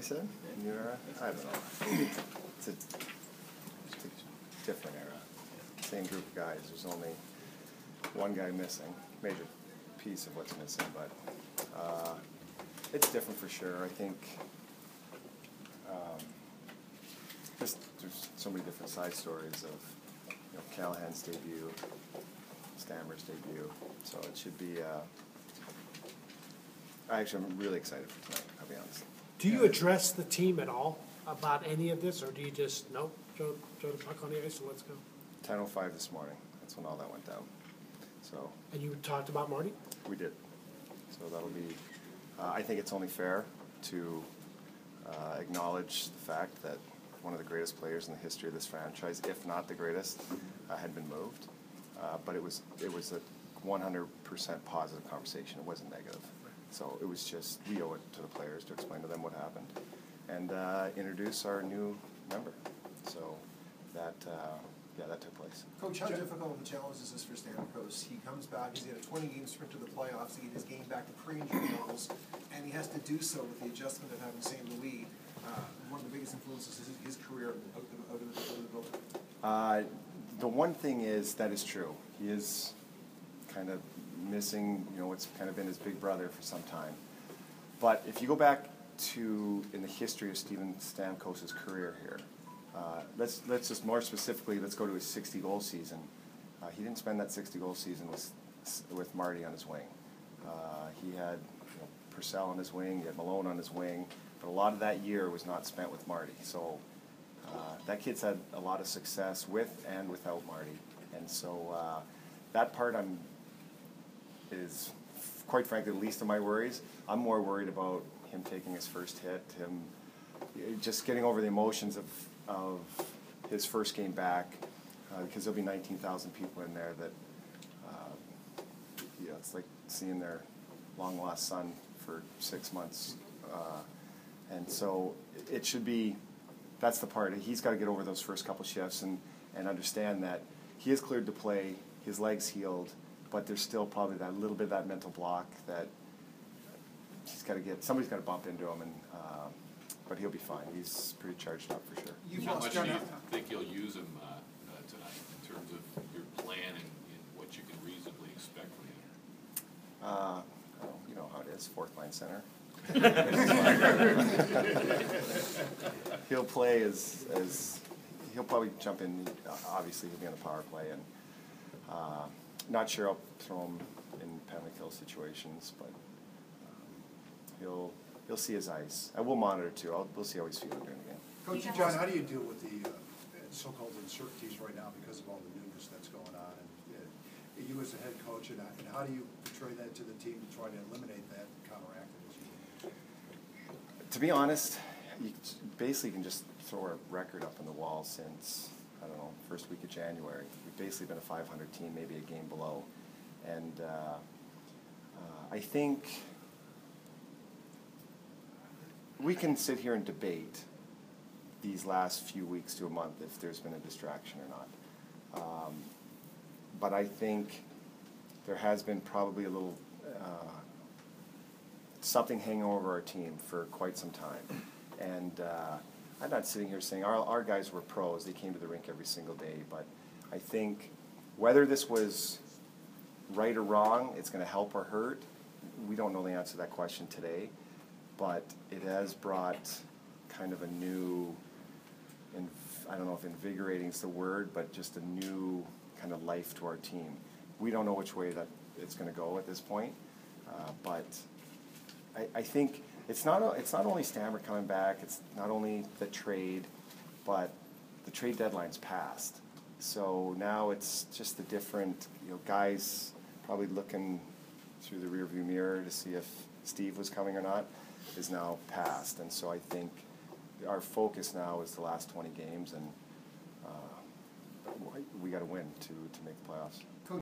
you said? New era? I don't know. It's a different era. Same group of guys. There's only one guy missing. Major piece of what's missing, but it's different for sure. I think there's so many different side stories of Callahan's debut, Stammer's debut. So it should be. I'm really excited for tonight, I'll be honest. Do you address the team at all about any of this, or do you just, nope, throw the puck on the ice and let's go? 10:05 this morning, that's when all that went down. So. And you talked about Marty? We did. So that'll be, I think it's only fair to acknowledge the fact that one of the greatest players in the history of this franchise, if not the greatest, had been moved. But it was a 100% positive conversation. It wasn't negative. So it was just, we owe it to the players to explain to them what happened and introduce our new member. So that, that took place. Coach, how difficult of a challenge is this for Stamkos? He comes back, he's got a 20-game sprint to the playoffs to get his game back to pre-injury levels, and he has to do so with the adjustment of having St. Louis, one of the biggest influences in his career out of the building. The one thing is, that is true. He is kind of missing, what's kind of been his big brother for some time. But if you go back to, in the history of Steven Stamkos' career here, let's just more specifically, let's go to his 60-goal season. He didn't spend that 60-goal season with Marty on his wing. He had Purcell on his wing, he had Malone on his wing, but a lot of that year was not spent with Marty. So that kid's had a lot of success with and without Marty. And so that part is quite frankly the least of my worries. I'm more worried about him taking his first hit, him just getting over the emotions of his first game back, because there'll be 19,000 people in there that, it's like seeing their long-lost son for 6 months. And so it should be, that's the part. He's got to get over those first couple shifts and understand that he is cleared to play, his leg's healed, but there's still probably that little bit of that mental block that he's got to get, somebody's got to bump into him, but he'll be fine. He's pretty charged up for sure. How much do you think you'll use him tonight in terms of your plan and what you can reasonably expect from him? You know how it is, fourth line center. He'll play as he'll probably jump in. Obviously, he'll be on the power play, and not sure I'll throw him in penalty kill situations, but he'll see his ice. I will monitor too. We'll see how he's feeling during the game. Coach John, how do you deal with the so-called uncertainties right now because of all the newness that's going on? And you as a head coach, and how do you portray that to the team to try to eliminate that and counteract it? To be honest, you basically can just throw a record up on the wall since, I don't know, first week of January. We've basically been a 500 team, maybe a game below. And I think we can sit here and debate these last few weeks to a month if there's been a distraction or not. But I think there has been probably a little something hanging over our team for quite some time. And I'm not sitting here saying our guys were pros. They came to the rink every single day. But I think whether this was right or wrong, it's going to help or hurt. We don't know the answer to that question today. But it has brought kind of a new, I don't know if invigorating is the word, but just a new kind of life to our team. We don't know which way that it's going to go at this point, but I think it's not only Stammer coming back, it's not only the trade, but the trade deadline's passed. So now it's just the different, guys probably looking through the rearview mirror to see if Steve was coming or not, is now passed. And so I think our focus now is the last 20 games, and we got to win to make the playoffs.